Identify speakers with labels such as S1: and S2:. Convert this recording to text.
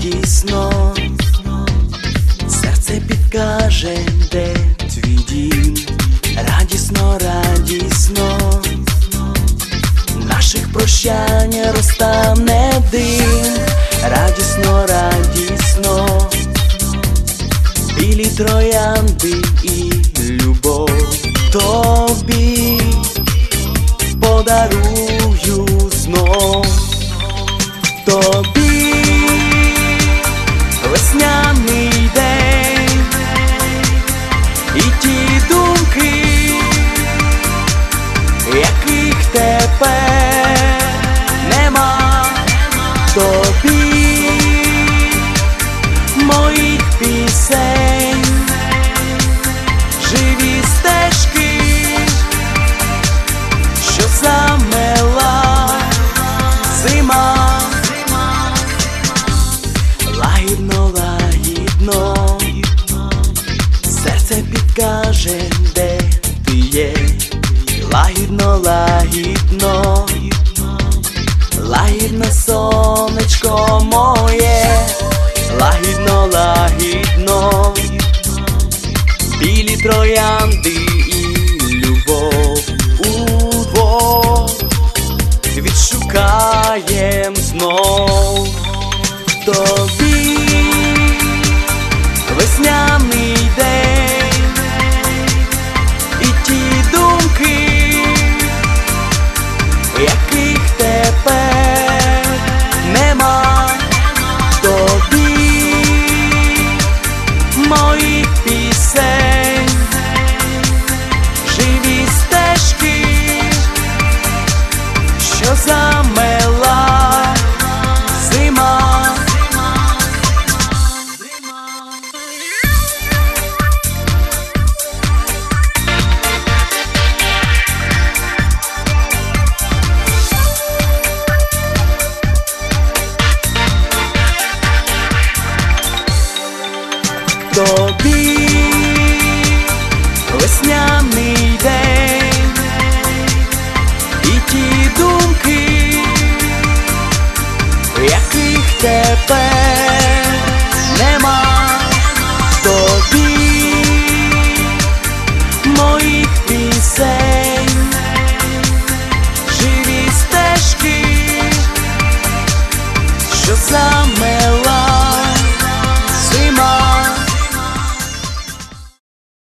S1: радісно, серце підкаже, де твій дім. Радісно, радісно, наших прощань розтане дим. Радісно, радісно, білі троянди і любов тобі подарую знов. Тобі весняний день і ті думки, яких тепер нема. Тобі моїх пісень, живі стежки, що замела зима. Лагідно, лагідно, серце підкаже, де ти є. Лагідно, лагідно, лагідно, сонечко моє. Лагідно, лагідно, білі троянди і любов удвох відшукаєм знов. Тобі весняний день і ті думки, яких тепер нема. Тобі моїх пісень, живі стежки, що замела зима. Тобі весняний день і ті думки, яких тепер нема. Тобі моїх пісень, живі стежки, що